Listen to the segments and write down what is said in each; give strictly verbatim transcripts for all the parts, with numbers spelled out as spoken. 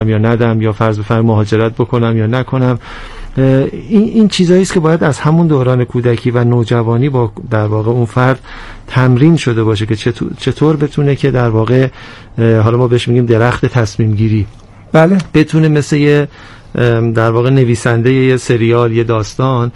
یا ندم، یا فرض بفرمایید مهاجرت بکنم یا نکنم. این این چیزایی است که باید از همون دوران کودکی و نوجوانی با در واقع اون فرد تمرین شده باشه که چطور چطور بتونه که در واقع حالا ما بهش میگیم درخت تصمیم گیری، بله، بتونه مثل یه در واقع نویسنده یه سریال، یه داستان،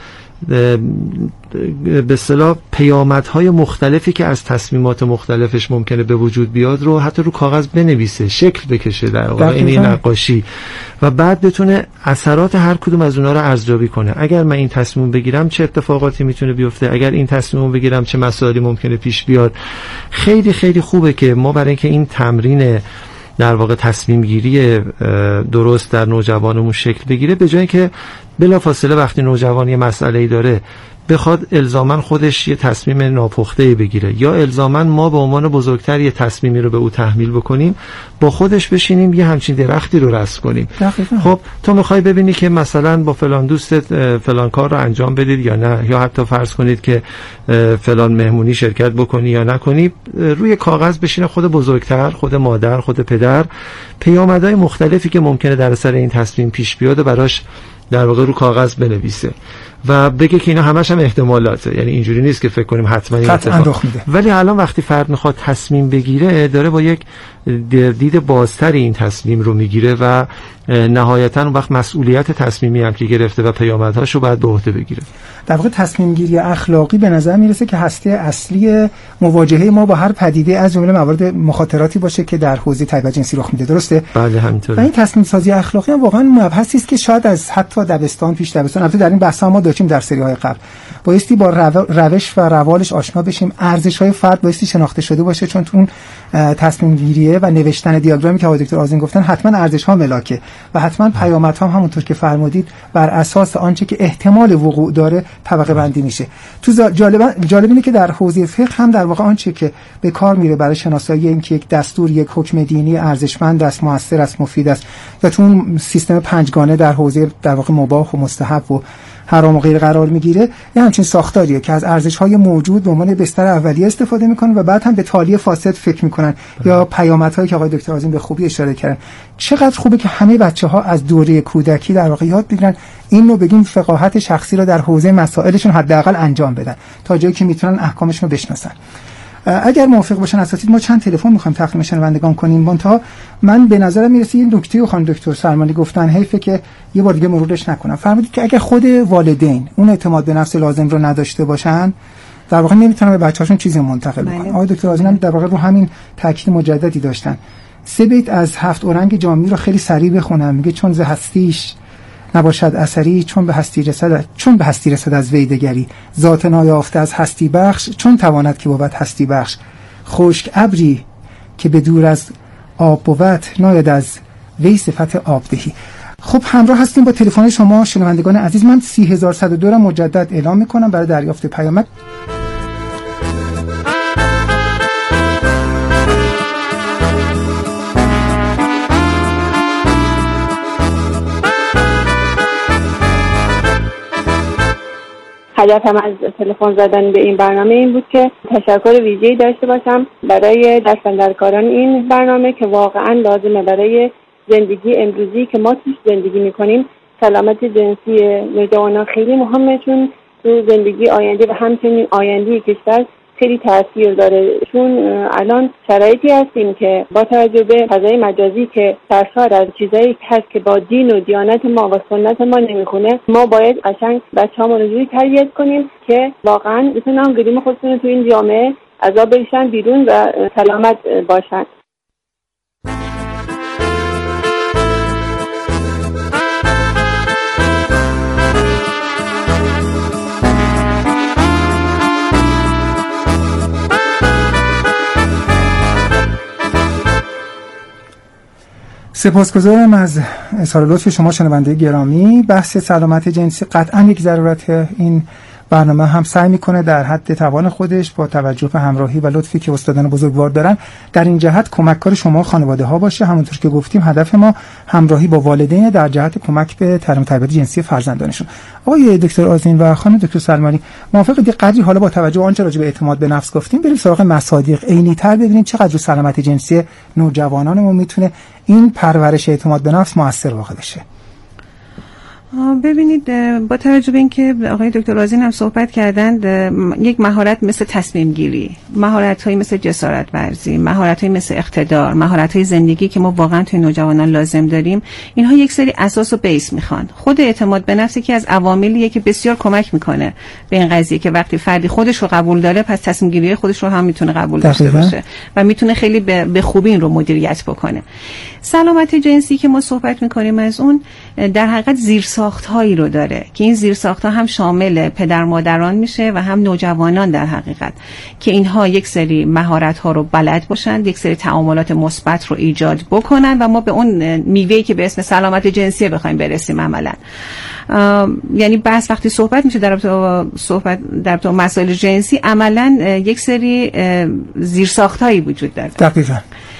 به اصطلاح پیامدهای مختلفی که از تصمیمات مختلفش ممکنه به وجود بیاد رو حتی رو کاغذ بنویسه، شکل بکشه در واقع، این نقاشی، و بعد بتونه اثرات هر کدوم از اونها رو ارزیابی کنه. اگر من این تصمیم بگیرم چه اتفاقاتی میتونه بیفته، اگر این تصمیم بگیرم چه مسائلی ممکنه پیش بیاد. خیلی خیلی خوبه که ما برای اینکه این تمرین در واقع تصمیم گیری درست در نوجوانمون شکل بگیره، به جای که بلافاصله وقتی نوجوان یه مسئله‌ای داره بخواد الزاماً خودش یه تصمیم ناپخته‌ای بگیره، یا الزاماً ما به عنوان بزرگتر یه تصمیمی رو به او تحمیل بکنیم، با خودش بشینیم یه همچین درختی رو رسم کنیم. دقیقاً. خب تو میخوای ببینی که مثلا با فلان دوستت فلان کار رو انجام بدید یا نه، یا حتی فرض کنید که فلان مهمونی شرکت بکنی یا نکنی، روی کاغذ بشینه خود بزرگتر، خود مادر، خود پدر، پیامدهای مختلفی که ممکنه در اثر این تصمیم پیش بیاد براش در واقع رو کاغذ بنویسه و بگه که اینا همش هم احتمالاته، یعنی اینجوری نیست که فکر کنیم حتما این اتفاق. ولی الان وقتی فرد میخواد تصمیم بگیره، داره با یک دید بازتری این تصمیم رو میگیره و نهایتاً اون وقت مسئولیت تصمیمی هم که گرفته و پیامدهاشو باید به عهده بگیره. در واقع تصمیم گیری اخلاقی به نظر میرسه که هسته اصلی مواجهه ما با هر پدیده از جمله موارد مخاطراتی باشه که در حوزه تربیت جنسی رخ میده، درسته؟ بله همینطوره. و این تصمیم سازی اخلاقی هم واقعا مبحثی است که شاید از حتی دبستان، پیش دبستان، البته در این بحث‌ها ما داشتیم در سری‌های قبل، بایستی با روش و روالش آشنا بشیم، ارزش‌های فرد بایستی شناخته شده باشه، چون تو اون تصمیم گیریه و نوشتن دیاگرامی که آقای دکتر آذین گفتن حتما ارزش‌ها ملاکه و حتما پیامدها هم همونطور که فرمودید بر اساس آنچه که احتمال وقوع داره طبقه بندی میشه. تو جالب جالب اینه که در حوزه فقه هم در واقع آنچه که به کار میره برای شناسایی اینکه یک دستور، یک حکم دینی ارزشمند است، موثر است، مفید است، یا تو اون سیستم پنجگانه در حوزه در واقع مباح و مستحب و حرام و غیر قرار میگیره، یه همچین ساختاریه که از ارزش‌های موجود به عنوان بستر اولیه استفاده میکنن و بعد هم به تالی فاسد فکر میکنن یا پیامدهایی که آقای دکتر آذین به خوبی اشاره کردن. چقدر خوبه که همه بچه‌ها از دوره کودکی در واقع یاد بگیرن این رو بگیم فقاهت شخصی رو در حوزه مسائلشون حداقل انجام بدن تا جایی که میتونن احکامشون رو بشناسن. اگر موافق باشن اساتید ما چند تلفن می‌خوایم تقدیم شنوندگان کنیم. منتها من به نظرم میرسه این نکته رو خانم دکتر سلمانی گفتن حیفه که یه بار دیگه مرورش نکنم. فرمودید که اگر خود والدین اون اعتماد به نفس لازم رو نداشته باشن، در واقع نمیتونن به بچه‌هاشون چیزی منتقل بکنن. آقای دکتر آذین هم در واقع رو همین تاکید مجددی داشتن. سه بیت از هفت اورنگ جامی رو خیلی سریع بخونم. میگه چون ز هستیش نباشد اثری، چون به هستی رسد چون به هستی رسد از وی دگری، ذات نایافته از هستی بخش، چون تواند که بود هستی بخش، خشک ابری که به دور از آب بود، ناید از وی صفت آب دهی. خب همراه هستیم با تلفن شما شنوندگان عزیز. من سی هزار و صد و دو را مجدد اعلام میکنم برای دریافت پیامک. هدفم از تلفن زدن به این برنامه این بود که تشکر ویژه‌ای داشته باشم برای دستاندرکاران این برنامه که واقعا لازمه برای زندگی امروزی که ما توش زندگی میکنیم. سلامت جنسی نوجوانان خیلی مهمه، چون تو زندگی آینده و همچنین آینده کشور خیلی تاثیر داره، چون الان شرایطی هستیم که با توجه به فضای مجازی که سرشار از چیزایی هست که با دین و دیانت ما و سنت ما نمیخونه، ما باید قشنگ بچه‌هامون رو جوری تربیت کنیم که واقعا بتونن گریم خودشون تو این جامعه عذاب بریشن بیرون و سلامت باشن. سپاسگزارم از اظهار لطف شما شنونده گرامی. بحث سلامت جنسی قطعا یک ضرورت. این برنامه هم سعی میکنه در حد توان خودش با توجه به همراهی و لطفی که استادان بزرگوار دارن در این جهت کمککار شما خانواده ها باشه. همونطور که گفتیم هدف ما همراهی با والدین در جهت کمک به تعلیم و تربیت جنسی فرزندانشون. آقای دکتر آذین و خانم دکتر سلمانی، موافقید قدری حالا با توجه به آنچه راجع به اعتماد به نفس گفتیم بریم سراغ مصادیق عینی‌تر ببینیم چقدر رو سلامت جنسی نوجوانانمون میتونه این پرورش اعتماد به نفس موثر واقع بشه؟ ببینید، با توجه به اینکه آقای دکتر آذین هم صحبت کردند، یک مهارت مثل تصمیم گیری، مهارت‌هایی مثل جسارت ورزی، مهارت‌هایی مثل اقتدار، مهارت‌های زندگی که ما واقعا توی نوجوانان لازم داریم، اینها یک سری اساس و بیس میخوان. خود اعتماد به نفس یکی از عواملیه که بسیار کمک میکنه به این قضیه که وقتی فردی خودش رو قبول داره، پس تصمیم گیری خودش رو هم میتونه قبول داشته باشه و میتونه خیلی به خوبی این رو مدیریت بکنه. سلامت جنسی که ما صحبت میکنیم از اون در حقیقت زیرساخت‌هایی رو داره که این زیرساخت‌ها هم شامل پدر مادران میشه و هم نوجوانان در حقیقت، که اینها یک سری مهارت‌ها رو بلد باشن، یک سری تعاملات مثبت رو ایجاد بکنن و ما به اون میوه‌ای که به اسم سلامت جنسی بخوایم برسیم عملاً. یعنی بس وقتی صحبت میشه در رابطه صحبت در رابطه مسائل جنسی، عملاً یک سری زیرساخت‌هایی وجود داره. دقیقاً.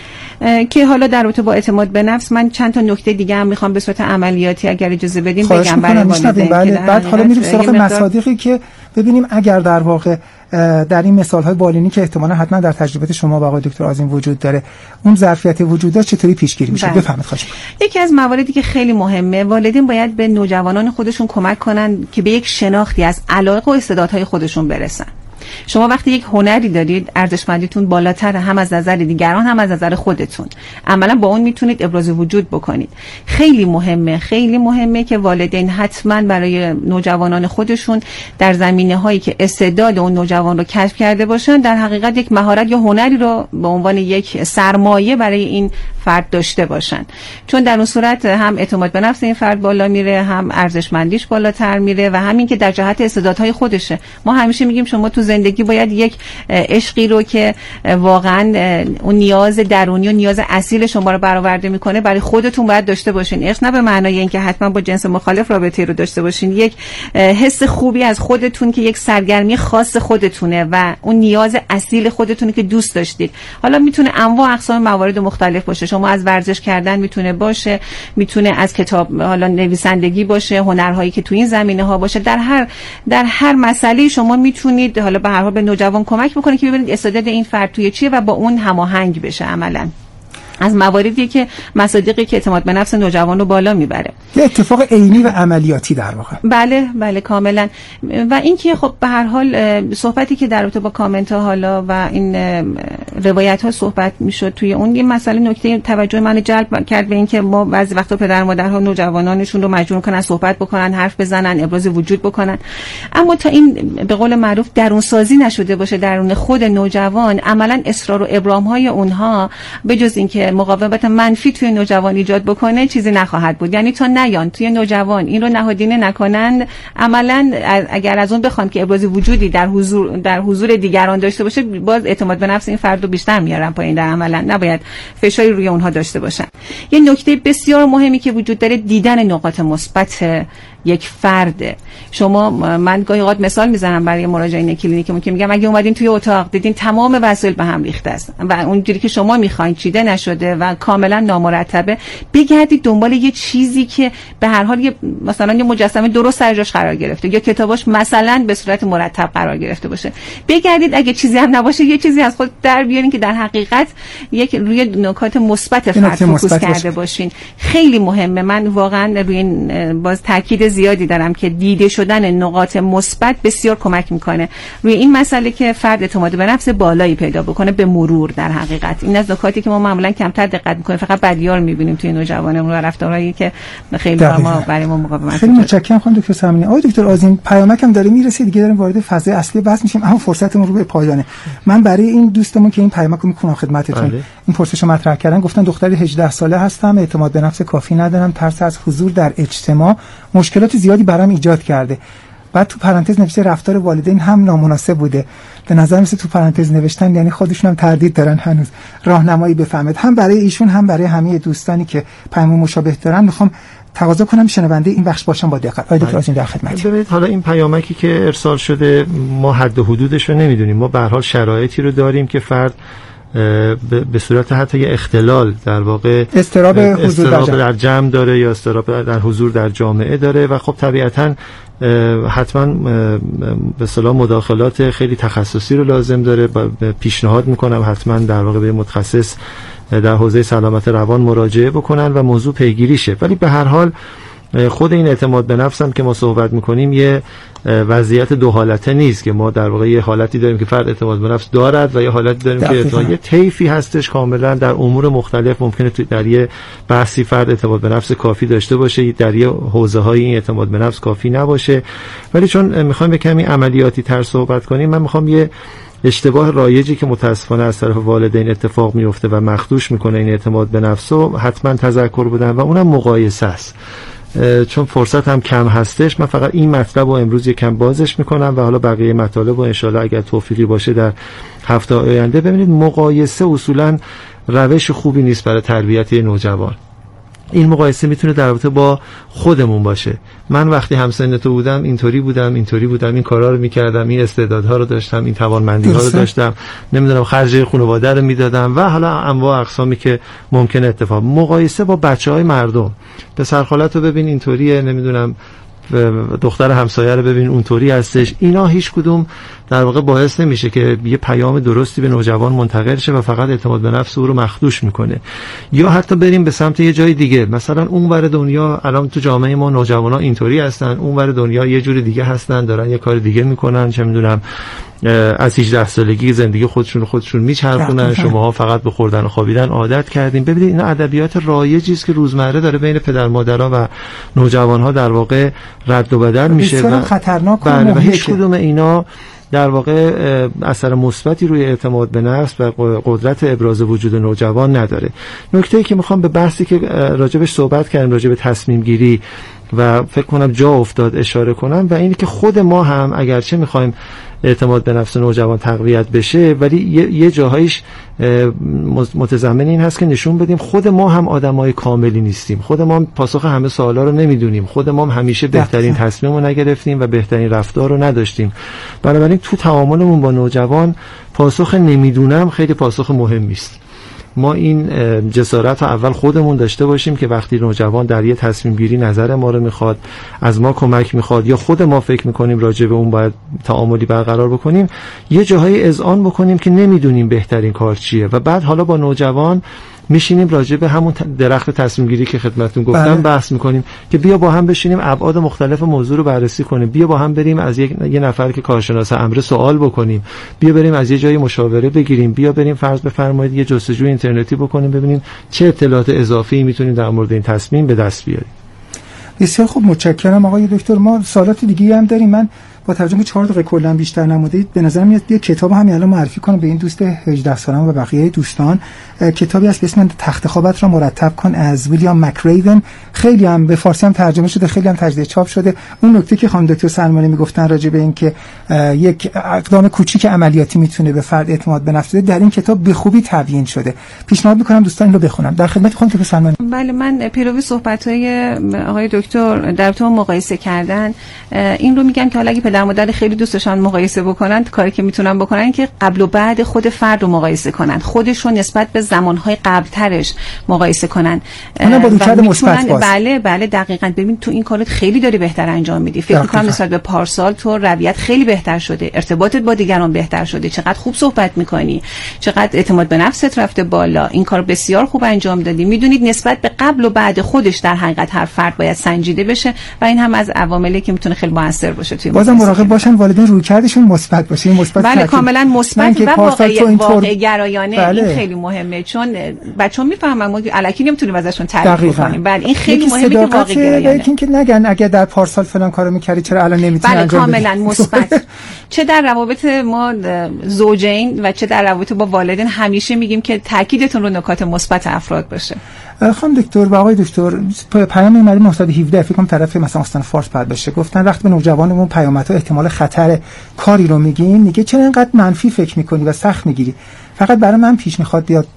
که حالا در رابطه با اعتماد به نفس من چند تا نکته دیگه هم میخوام به صورت عملیاتی اگر اجازه بدیم بگم برای والدین. بله. بعد حالا میریم سراغ مصادیقی که ببینیم اگر در واقع در این مثال‌های بالینی که احتمالاً حتما در تجربه شما با آقای دکتر آذین وجود داره، اون ظرفیت وجود داره چطوری پیشگیری میشه؟ بفهمید خواهش می‌کنم. یکی از مواردی که خیلی مهمه، والدین باید به نوجوانان خودشون کمک کنن که به یک شناختی از علایق و استعدادهای خودشون برسن. شما وقتی یک هنری دارید، ارزشمندیتون بالاتر هم از نظر دیگران هم از نظر خودتون، عملا با اون میتونید ابراز وجود بکنید. خیلی مهمه خیلی مهمه که والدین حتما برای نوجوانان خودشون در زمینه‌هایی که استعداد اون نوجوان رو کشف کرده باشن، در حقیقت یک مهارت یا هنری رو به عنوان یک سرمایه برای این فرد داشته باشن، چون در اون صورت هم اعتماد به نفس این فرد بالا میره، هم ارزشمندیش بالاتر میره و همین که در جهت استعدادهای خودشه. ما همیشه میگیم شما تو زندگی باید یک عشقی رو که واقعا اون نیاز درونی و نیاز اصیل شما رو برآورده میکنه برای خودتون باید داشته باشین. عشق نه به معنای اینکه حتما با جنس مخالف رابطه رو داشته باشین، یک حس خوبی از خودتون که یک سرگرمی خاص خودتونه و اون نیاز اصیل خودتونه که دوست داشتید. حالا میتونه انواع اقسام موارد مختلف باشه، شما از ورزش کردن میتونه باشه، میتونه از کتاب حالا نویسندگی باشه، هنرهایی که تو این زمینه ها باشه. در هر در هر مسئله شما میتونید حالا به هر حال به نوجوان کمک بکنه که ببینید استعداد این فرد توی چیه و با اون هماهنگ بشه. عملاً از مواردی که مصادیقی که اعتماد به نفس نوجوان رو بالا میبره. یه اتفاق عینی و عملیاتی در واقع. بله بله کاملا. و اینکه خب به هر حال صحبتی که در رابطه با کامنت ها حالا و این روایت ها صحبت میشد توی اون، یه مسئله نکته توجه من جلب کرد به اینکه ما بعضی وقتا پدر مادرها نوجوانانشون رو مجبور کنن صحبت بکنن، حرف بزنن، ابراز وجود بکنن، اما تا این به قول معروف درون سازی نشده باشه درون خود نوجوان، عملا اصرار و ابرام های اونها به جز اینکه مقاومت منفی توی نوجوان ایجاد بکنه چیزی نخواهد بود. یعنی تا نیان توی نوجوان این رو نهادینه نکنند، عملا اگر از اون بخوام که ابراز وجودی در حضور در حضور دیگران داشته باشه، باز اعتماد به نفس این فرد رو بیشتر میارن پایین. در عملا نباید فشاری روی اونها داشته باشن. یه نکته بسیار مهمی که وجود داره دیدن نقاط مثبت یک فرد. شما من گاهی اوقات مثال میزنم برای مراجعین کلینیکمون که میگم اگه اومدین توی اتاق دیدین تمام وسایل به هم ریخته است و اونجوری که شما میخواین چیده نشده و کاملا نامرتبه، بگردید دنبال یه چیزی که به هر حال یه مثلا یه مجسمه درست سر جاش قرار گرفته یا کتاباش مثلا به صورت مرتب قرار گرفته باشه. بگردید اگه چیزی هم نباشه یه چیزی از خود در بیارین که در حقیقت یک روی نکات مثبت فرد فوکوس کرده باشین. خیلی مهمه. من واقعا روی این باز تاکید زیادی دارم که دیده شدن نقاط مثبت بسیار کمک میکنه روی این مسئله که فرد اعتماد به نفس بالایی پیدا بکنه به مرور. در حقیقت این از نکاتی که ما معمولا کمتر دقت میکنیم، فقط بدیار میبینیم توی نوجوانمون و رفتارهایی که خیلی ما برای ما مقاومت. خیلی متشکرم خانم دکتر سلمانی. آقای دکتر آذین، پیامکم داره میرسه دیگه، داریم وارد فضای اصلی بحث میشیم اما فرصتمون رو به پایانه. من برای این دوستمون که این پیامک رو میکنم خدمتتون، این پرسش رو مطرح کردن، گفتن دختری هجده ساله هستم، اعتماد به نفس کافی ندارم، ترس از حضور در اجتماع مشکلات زیادی برام ایجاد کرده. بعد تو پرانتز نوشته رفتار والدین هم نامناسب بوده. به نظر میسه تو پرانتز نوشتن یعنی خودشون هم تردید دارن هنوز راهنمایی بفهمید. هم برای ایشون هم برای همه دوستانی که پیام مشابه دارن میخوام تقاضا کنم شنونده این بخش باشم با دقت. آقای دکتر آذین در خدمت. ببینید حالا این پیامکی که ارسال شده ما حد و حدودش رو نمیدونیم. ما به هر حال شرایطی رو داریم که فرد به صورت حتی یه اختلال در واقع استراب حضور استراب در, در جمع داره یا استراب در حضور در جامعه داره و خب طبیعتاً حتما به اصطلاح مداخلات خیلی تخصصی رو لازم داره. پیشنهاد میکنم حتما در واقع به متخصص در حوزه سلامت روان مراجعه بکنن و موضوع پیگیری شه. ولی به هر حال خود این اعتماد به نفس هم که ما صحبت میکنیم یه وضعیت دو حالته نیست که ما در واقع یه حالتی داریم که فرد اعتماد به نفس دارد و یه حالتی داریم دقیقا. که یه طیفی هستش کاملا در امور مختلف ممکنه در یه بحثی فرد اعتماد به نفس کافی داشته باشه، در یه حوزه‌های این اعتماد به نفس کافی نباشه. ولی چون میخوایم به کمی عملیاتی تر صحبت کنیم، من میخوام یه اشتباه رایجی که متاسفانه از طرف والدین اتفاق میفته و مخدوش میکنه این اعتماد به نفس رو حتما تذکر بدم و اونم مقایسه است. چون فرصت هم کم هستش، من فقط این مطلب رو امروز یکم بازش میکنم و حالا بقیه مطالب رو انشالله اگر توفیقی باشه در هفته آینده. ببینید مقایسه اصولا روش خوبی نیست برای تربیت نوجوان. این مقایسه میتونه در رابطه با خودمون باشه. من وقتی همسن تو بودم اینطوری بودم اینطوری بودم این کارا رو میکردم، این استعدادها رو داشتم، این توانمندی ها رو داشتم، نمیدونم خرج خانواده رو میدادم و حالا انواع اقسامی که ممکنه اتفاق. مقایسه با بچهای مردم، پسر خالت رو ببین اینطوریه، نمیدونم دختر همسایه رو ببین اونطوری هستش، اینا هیچ کدوم در واقع باعث نمیشه که یه پیام درستی به نوجوان منتقل شه و فقط اعتماد به نفس او رو مخدوش میکنه. یا حتی بریم به سمت یه جای دیگه، مثلا اونور دنیا الان تو جامعه ما نوجوانا اینطوری هستن، اونور دنیا یه جور دیگه هستن، دارن یه کار دیگه میکنن، چه میدونم از هجده سالگی زندگی خودشون خودشون میچرخونن، شماها فقط به خوردن و خوابیدن عادت کردین. ببینید اینا ادبیات رایجی است که روزمره داره بین پدر مادرها و نوجوانها در واقع رد و بدل میشه و خطرناک و هیچ کدوم اینا در واقع اثر مثبتی روی اعتماد به نفس و قدرت ابراز وجود نوجوان نداره. نکته‌ای که میخوام به بحثی که راجبش صحبت کردیم، راجب تصمیم گیری و فکر کنم جا افتاد اشاره کنم و اینه که خود ما هم اگرچه میخوایم اعتماد به نفس نوجوان تقویت بشه، ولی یه جاهایش متضمن این هست که نشون بدیم خود ما هم آدمای کاملی نیستیم، خود ما هم پاسخ همه سوالا رو نمیدونیم، خود ما هم همیشه بهترین تصمیم رو نگرفتیم و بهترین رفتار رو نداشتیم. بنابراین تو تعاملمون با نوجوان پاسخ نمیدونم خیلی پاسخ مهمی است. ما این جسارت رو اول خودمون داشته باشیم که وقتی نوجوان در یه تصمیم گیری نظر ما رو میخواد، از ما کمک میخواد یا خود ما فکر میکنیم راجع به اون باید تعاملی برقرار بکنیم، یه جاهای اذعان بکنیم که نمیدونیم بهترین کار چیه و بعد حالا با نوجوان میشینیم راجع به همون درخت تصمیم گیری که خدمتتون گفتم بله. بحث میکنیم که بیا با هم بشینیم ابعاد مختلف موضوع رو بررسی کنیم، بیا با هم بریم از یک یه نفر که کارشناس امر سوال بکنیم، بیا بریم از یه جایی مشاوره بگیریم، بیا بریم فرض بفرمایید یه جستجوی اینترنتی بکنیم ببینیم چه اطلاعات اضافی میتونیم در مورد این تصمیم به دست بیاریم. بسیار خوب، متشکرم آقای دکتر. ما سوالات دیگه هم داریم. من با توجه به چهار دقیقه کلا بیشتر نموده، به نظر میاد یه کتاب همین الان معرفی کنم به این دوست هجده سالم و بقیه دوستان. کتابی هست به اسم تخت خوابت را مرتب کن از ویلیام مکریون. خیلی هم به فارسی هم ترجمه شده، خیلی هم تجدید چاپ شده. اون نکته که خانم دکتر سلمانی میگفتن راجع به این که یک اقدام کوچیک عملیاتی میتونه به فرد اعتماد به نفس بده، در این کتاب به خوبی تبیین شده. پیشنهاد میکنم دوستان اینو بخونن. در خدمت خانم دکتر سلمانی. بله، من پیرو صحبت‌های آقای دکتر در تو مقایسه کردن این رو میگم که حالا اگه پدر مادر خیلی دوست داشتن مقایسه بکنن، کاری که میتونن بکنن که قبل و بعد خود فرد رو مقایسه کنن، خودشون نسبت به زمانهای قبلترش مقایسه کنن. اونم با رویکرد مثبت باشه. بله بله دقیقاً. ببین تو این کارت خیلی داری بهتر انجام میدی. فکر می‌کنم نسبت به پارسال تو رویت خیلی بهتر شده، ارتباطت با دیگران بهتر شده، چقدر خوب صحبت میکنی، چقدر اعتماد به نفست رفته بالا. این کار بسیار خوب انجام دادی. میدونید نسبت به قبل و بعد خودش در حقیقت هر فرد باید سنجیده بشه و این هم از عواملی که میتونه خیلی موثر باشه توی بازم مراقب باشن والدین رویکردشون مثبت باشه. این مثبت بله کاملا مثبت و واقعی واقع گرایانه. بله. این خیلی مهمه چون بچه‌ها میفهمن ما الکی نمیتونیم ازشون تعریف کنیم. بله این خیلی مهمه که واقعی گرایانه. اینکه نگن اگه در پارسال فلان کارو می‌کردی چرا الان نمی‌تونی بله انجام بدی. کاملا مثبت. چه در روابط ما زوجین و چه در روابط با والدین همیشه میگیم که تاکیدتون رو نکات مثبت افراد باشه. خانم دکتر و آقای دکتر پیام ایمری نه یک هفت فکر کنم طرف مثلا استان فارس بعد بشه، گفتن وقتی به نوجوانمون پیامدها احتمال خطر کاری رو میگیم میگه چرا اینقدر منفی فکر میکنی و سخت میگیری، فقط برای من پیش میخواد بیاد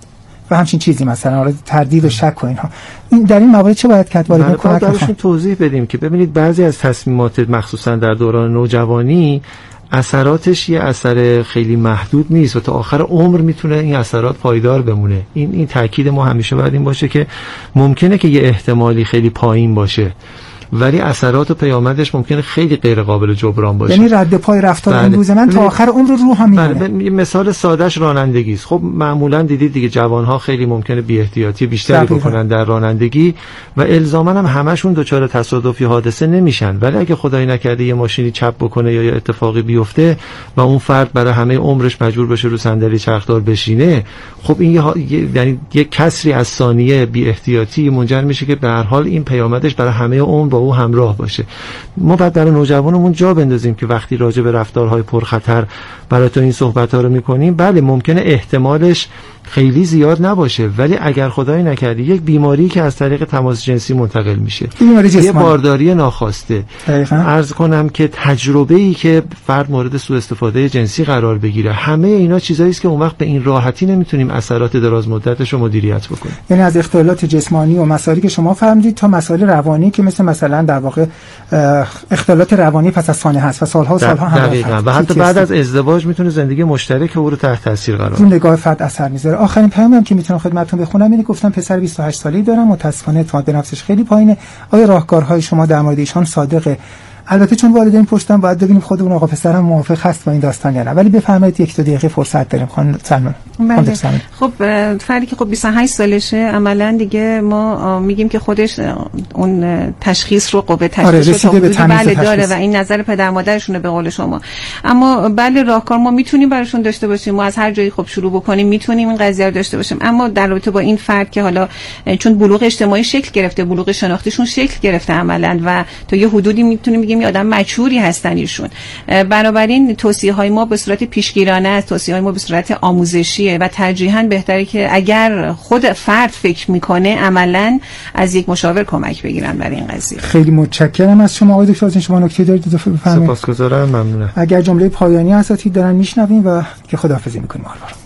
و همچین چیزی، مثلا حالا تردید و شک و اینها. این در این موارد چه باید کرد؟ وارد کمک براشون توضیح بدیم که ببینید بعضی از تصمیمات مخصوصا در دوران نوجوانی اثراتش یه اثر خیلی محدود نیست و تا آخر عمر میتونه این اثرات پایدار بمونه. این این تاکید ما همیشه باید این باشه که ممکنه که یه احتمالی خیلی پایین باشه ولی اثرات و پیامدش ممکنه خیلی غیر قابل جبران باشه. یعنی رد پای رفتار بله. امروز من تا آخر عمر رو هم میمونه. بله. مثال سادهش رانندگی است. خب معمولا دیدید دیگه جوانها خیلی ممکنه بی احتیاطی بیشتری بکنن در رانندگی و الزاما هم همشون دچار تصادفی حادثه نمیشن، ولی اگه خدای نکرده یه ماشینی چپ بکنه یا یه اتفاقی بیفته و اون فرد برای همه عمرش مجبور بشه رو صندلی چرخدار بشینه، خب این یه یعنی یه کسری از ثانیه بی احتیاطی منجر میشه که به هر حال این پیامدش برای همه عمر او همراه باشه. ما باید برای نوجوانمون جا بندازیم که وقتی راجع به رفتارهای پرخطر برای تو این صحبت‌ها رو می‌کنیم، بله ممکنه احتمالش خیلی زیاد نباشه، ولی اگر خدای نکرده یک بیماری که از طریق تماس جنسی منتقل میشه، یه بارداری ناخواسته، عرض کنم که تجربه‌ای که فرد مورد سوء استفاده جنسی قرار بگیره، همه اینا چیزایی است که اون وقت به این راحتی نمیتونیم اثرات دراز مدتش رو مدیریت بکنیم. یعنی از اختلالات جسمانی و مسائلی که شما فهمیدید تا مسائل روانی که مثل مثلا در واقع اختلالات روانی پس از سانحه هست و سالها و سالها هم دقیقاً و حتی بعد از ازدواج میتونه زندگی مشترک او رو تحت تاثیر قرار بده. اون نگاه فرد اثر میذاره. آخرین پیامم که میتونم خدمتتون بخونم اینه، گفتم پسر بیست و هشت ساله‌ای دارم، متأسفانه اعتماد به نفسش خیلی پایینه. آیا راهکارهای شما در مورد ایشان صادقه؟ البته چون والدین پشتم باید ببینیم خود اون آقا پسرم موافق هست با این داستان یا نه، ولی بفرمایید یک دو دقیقه فرصت داریم. خانم سلمان. خب فردی که خب بیست و هشت سالشه عملاً دیگه ما میگیم که خودش اون تشخیص رو قوه تشخیص رو بله داره و این نظر پدر مادرشونه به قول شما. اما بله راهکار ما میتونیم براشون داشته باشیم، ما از هر جایی خب شروع بکنیم میتونیم این قضیه رو داشته باشیم، اما در رابطه با این فرد که حالا چون بلوغ اجتماعی شکل گرفته، بلوغ شناختیشون شکل گرفته عملاً و تا یه حدودی میتونیم بگیم آدم مچوری هستن ایشون، بنابراین توصیه‌های ما به صورت پیشگیرانه است، توصیه‌های ما به صورت آموزشیه و ترجیحاً بهتره که اگر خود فرد فکر میکنه عملاً از یک مشاور کمک بگیرن برای این قضیه. خیلی متشکرم از شما آقای دکتر. از شما نکته دارید اضافه بفرمایید؟ سپاسگزارم، ممنونم. اگر جمله پایانی اساتید دارن میشنویم و که خداحافظی میکنیم.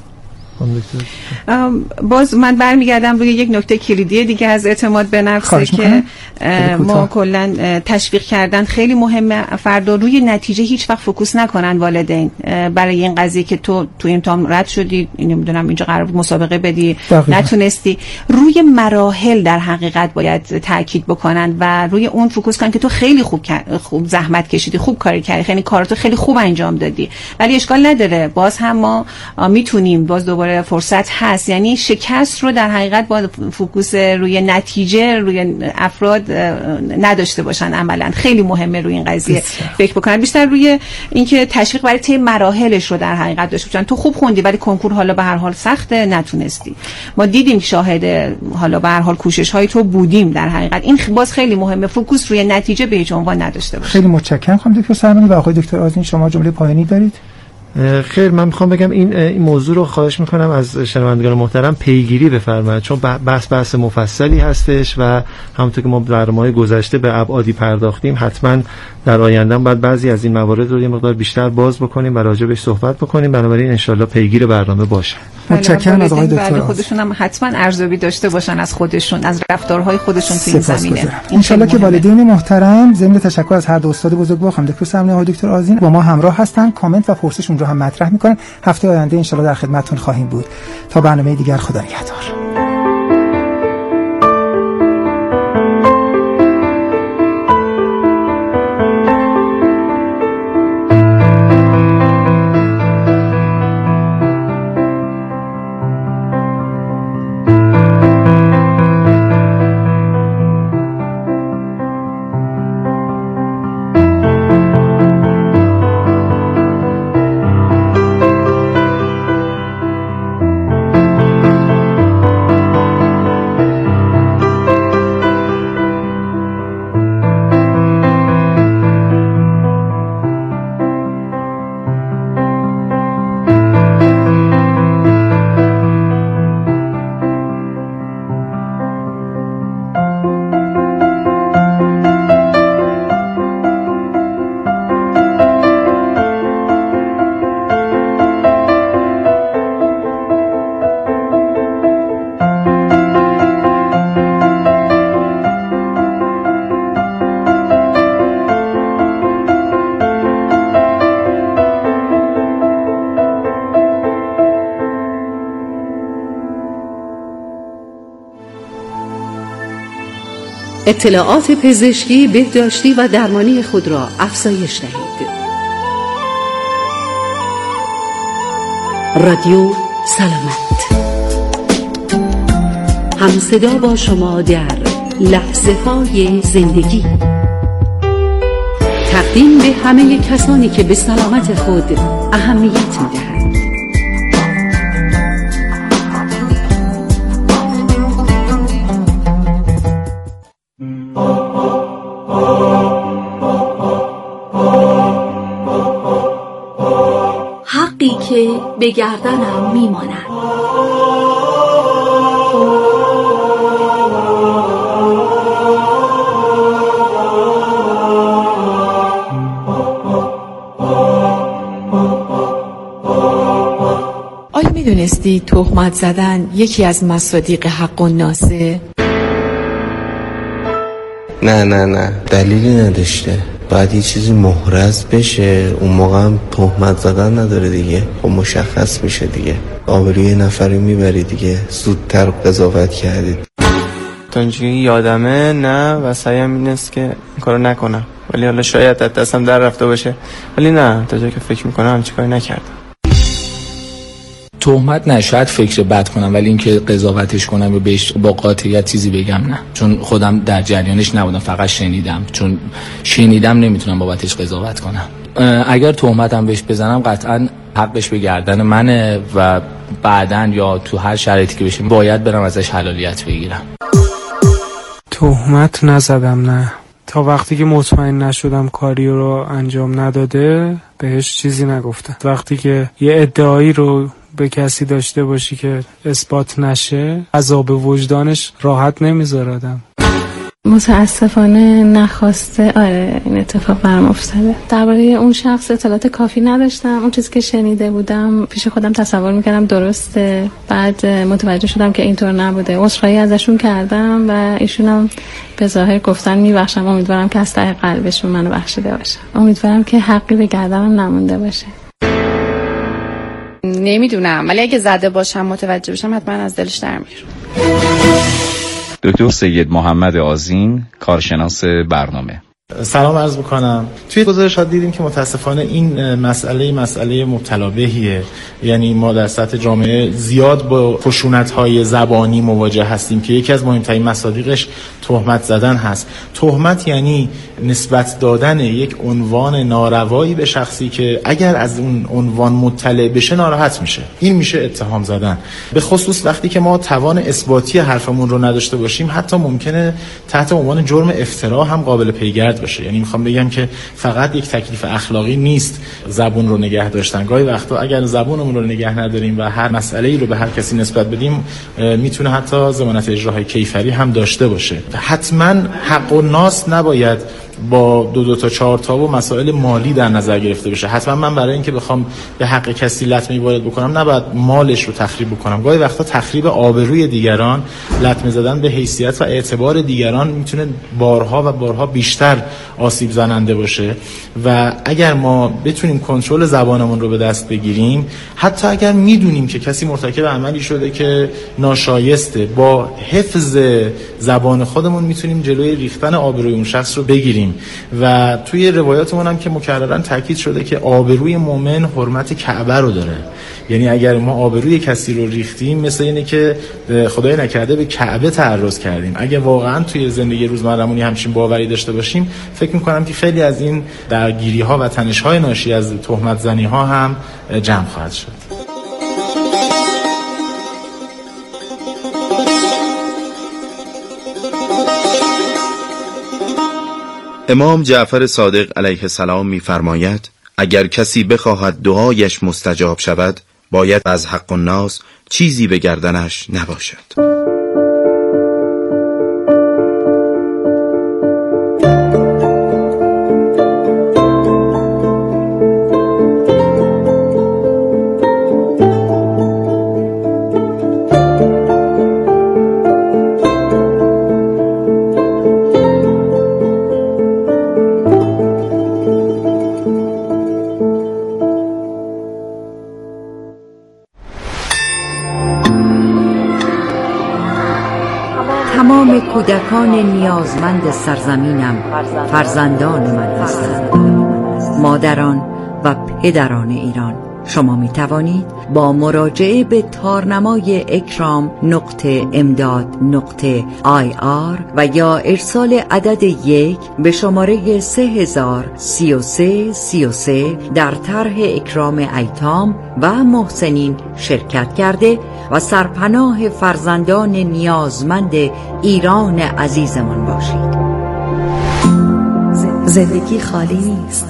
باز من برمیگردم روی یک نکته کلیدی دیگه از اعتماد به نفسه که ما کلا تشویق کردن خیلی مهمه. فردا روی نتیجه هیچ وقت فوکوس نکنن والدین برای این قضیه که تو تو امتحان رد شدی، نمیدونم اینجا قرار بود مسابقه بدی دقیقا. نتونستی. روی مراحل در حقیقت باید تاکید بکنن و روی اون فوکوس کنن که تو خیلی خوب خوب زحمت کشیدی، خوب کار کردی، خیلی کاراتو خیلی خوب انجام دادی، ولی اشکال نداره، باز هم ما میتونیم، باز دوباره فرصت هست. یعنی شکست رو در حقیقت با فوکوس روی نتیجه روی افراد نداشته باشن، عملا خیلی مهمه روی این قضیه بسیار. فکر بکنن بیشتر روی اینکه تشویق برای طی مراحلش رو در حقیقت داشته باشن. تو خوب خوندی ولی کنکور حالا به هر حال سخته، نتونستی، ما دیدیم که شاهد حالا به هر حال کوشش های تو بودیم، در حقیقت این باز خیلی مهمه، فوکوس روی نتیجه به هیچ عنوان نداشته باشه. خیلی متشکرم خانم دکتر سرمنی. و آقای دکتر آذین شما جمله پایانی دارید؟ خیر، من میخوام بگم این این موضوع رو خواهش میکنم از شنوندگان محترم پیگیری بفرمایید، چون بحث بحث مفصلی هستش و همونطور که ما برنامه‌های گذشته به ابعادی پرداختیم، حتما در آینده باید بعضی از این موارد رو یه مقدار بیشتر باز بکنیم و راجع بهش صحبت بکنیم، بنابراین ان شاءالله پیگیر برنامه باشه. متشکرم از آقای دکتر. خودشون هم حتما ارزیابی داشته باشن از خودشون، از رفتارهای خودشون تو این زمینه. ان شاءالله که والدین محترم ضمن تشکر از هر دو استاد بزرگوار خانم دکتر سرمنی و آقای دکتر آذین با ما همراه هستن، کامنت و پرسش اونجا هم مطرح میکنن. هفته آینده ان شاءالله در خدمتتون خواهیم بود. تا برنامه دیگر، خدا نگهدار. اطلاعات پزشکی، بهداشتی و درمانی خود را افزایش دهید. رادیو سلامت، همصدا با شما در لحظه های زندگی. تقدیم به همه کسانی که به سلامت خود اهمیت می‌دهند. حقی که به گردنم میماند. آیا میدونستی تهمت زدن یکی از مصادیق حق و ناسه؟ نه نه نه دلیلی نداشته. باید یه چیزی محرز بشه، اون موقع هم تهمت زدن نداره دیگه. خب مشخص میشه دیگه، آبروی نفری میبری دیگه. زودتر قضاوت کردید. تا اینجوری یادمه نه و سعیم این است که این کارو نکنم، ولی حالا شاید از دستم در رفته باشه، ولی نه تا جایی که فکر میکنم همچین کاری نکردم. تهمت نه، شاید فکر بد کنم، ولی اینکه قضاوتش کنم و بهش با قاطعیت چیزی بگم نه، چون خودم در جریانش نبودم، فقط شنیدم. چون شنیدم نمیتونم بابتش قضاوت کنم. اگر تهمتم بهش بزنم قطعا حقش به گردن منه و بعدن یا تو هر شرایطی که بشه باید برم ازش حلالیت بگیرم. تهمت نزدم، نه، تا وقتی که مطمئن نشدم کاری رو انجام نداده بهش چیزی نگفتم. وقتی که یه ادعایی رو به کسی داشته باشی که اثبات نشه، عذاب وجدانش راحت نمیذاره آدم. متاسفانه نخواسته آره این اتفاق برام افتاده. درباره اون شخص اطلاعات کافی نداشتم. اون چیزی که شنیده بودم پیش خودم تصور میکردم درسته، بعد متوجه شدم که اینطور نبوده. عذرخواهی ازشون کردم و ایشونم به ظاهر گفتن میبخشم. امیدوارم که از ته قلبشون منو بخشیده باشن. امیدوارم که حقی به گردنم نمونده باشه. نمیدونم، ولی اگه زده باشم متوجه بشم حتما از دلش در میارم. دکتر سید محمد آذین، کارشناس برنامه. سلام عرض میکنم. توی گزارشات دیدیم که متاسفانه این مسئله مسئله مبتلا بهیه. یعنی ما در سطح جامعه زیاد با خشونت‌های زبانی مواجه هستیم که یکی از مهمترین مصادیقش تهمت زدن هست. تهمت یعنی نسبت دادن یک عنوان ناروایی به شخصی که اگر از اون عنوان مطلع بشه ناراحت میشه. این میشه اتهام زدن. به خصوص وقتی که ما توان اثباتی حرفمون رو نداشته باشیم، حتی ممکنه تحت عنوان جرم افترا هم قابل پیگرد باشه. یعنی میخوام بگم که فقط یک تکلیف اخلاقی نیست زبون رو نگه داشتن. گاهی وقتا اگر زبونمون رو نگه نداریم و هر مسئله‌ای رو به هر کسی نسبت بدیم، میتونه حتی ضمانت اجراهای کیفری هم داشته باشه. حتما حق و ناس نباید با دو دو تا چهار تا و مسائل مالی در نظر گرفته بشه. حتما من برای اینکه بخوام به حق کسی لطمه وارد بکنم نباید مالش رو تخریب بکنم. گاهی وقتا تخریب آبروی دیگران، لطمه زدن به حیثیت و اعتبار دیگران میتونه بارها و بارها بیشتر آسیب زننده باشه و اگر ما بتونیم کنترل زبانمون رو به دست بگیریم، حتی اگر میدونیم که کسی مرتکب عملی شده که ناشایسته، با حفظ زبان خودمون میتونیم جلوی ریختن آبروی اون شخص رو بگیریم. و توی روایاتمون هم که مکرراً تاکید شده که آبروی مؤمن حرمت کعبه رو داره. یعنی اگر ما آبروی کسی رو ریختیم مثل اینه که خدای نکرده به کعبه تعرض کردیم. اگر واقعاً توی زندگی روزمره‌مون همچین باوری داشته باشیم، فکر می‌کنم که خیلی از این درگیری‌ها و تنش‌های ناشی از تهمت زنی‌ها هم جمع خواهد شد. امام جعفر صادق علیه السلام می‌فرماید اگر کسی بخواهد دعایش مستجاب شود، باید از حق الناس چیزی به گردنش نباشد. کودکان نیازمند سرزمینم فرزندان من هستند. مادران و پدران ایران، شما می توانید با مراجعه به تارنمای اکرام نقطه امداد نقطه آی آر و یا ارسال عدد یک به شماره سه هزار سی و سه سی و سه در طرح اکرام ایتام و محسنین شرکت کرده و سرپناه فرزندان نیازمند ایران عزیزمان باشید. زندگی خالی نیست.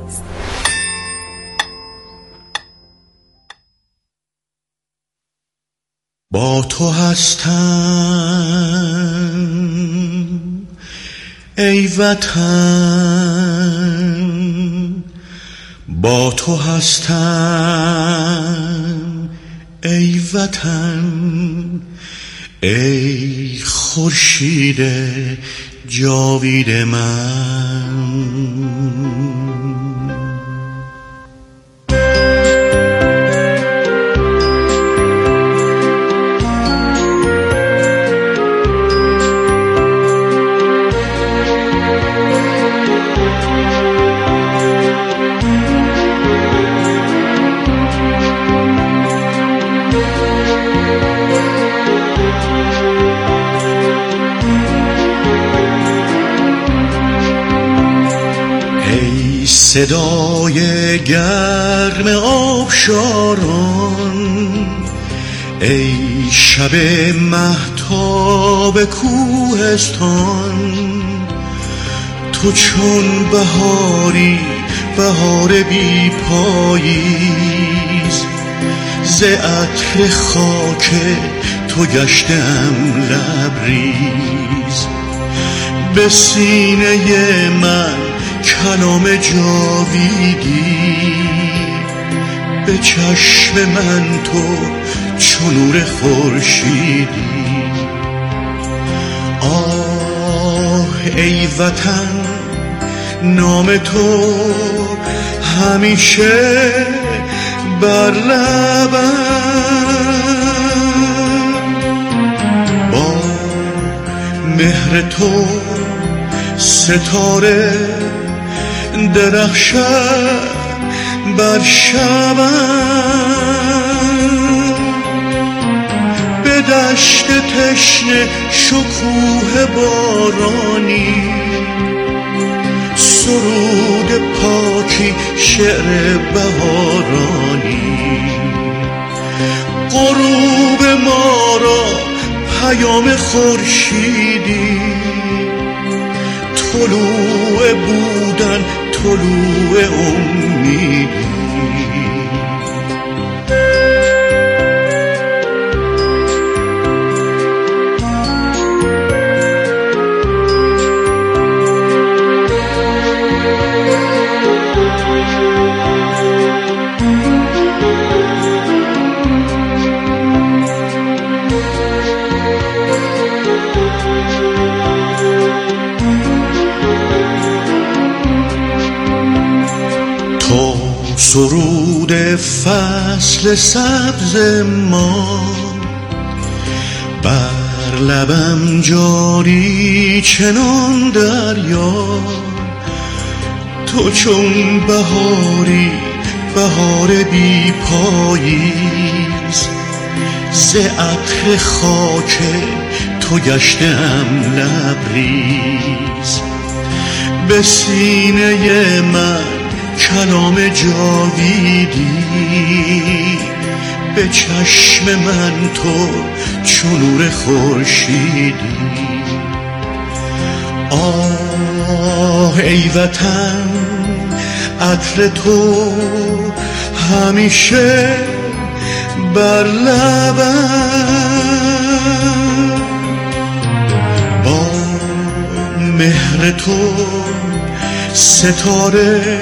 با تو هستم ای وطن، با تو هستم ای وطن، ای خورشید جاوید من. صدای گرم آبشاران، ای شب مهتاب کوهستان، تو چون بهاری بهار بی پاییز، ز عطر خاک تو گشتم لبریز. به سینه من کلام جاویدی، به چشم من تو چون نور خورشیدی. آه ای وطن، نام تو همیشه بر لبم، با مهر تو ستاره درخشد بر شبم. به دشت تشنه شکوه بارانی، سرود پاکی شعر بهارانی. غروب ما را پیام خورشیدی، طلوع بودن طلوع امیدی. سرود فصل سبز ما، بر لبم جاری چنان دریا. تو چون بهاری بهار بی پاییز، ز عطر خاک تو گشتم لبریز. به سینه من کلام جاویدی، به چشم من تو چون نور خورشیدی. آه ای وطن، عطر تو همیشه بر لبم، با مهر تو ستاره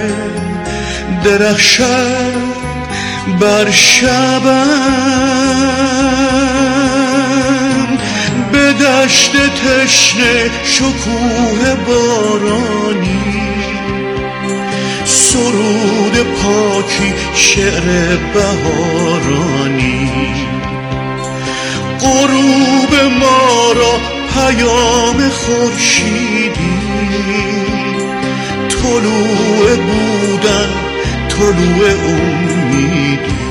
درخشد بر شبم. به دشت تشنه شکوه بارانی، سرود پاکی شعر بهارانی. غروب ما را پیام خورشیدی، طلوع بودن، طلوع امیدی.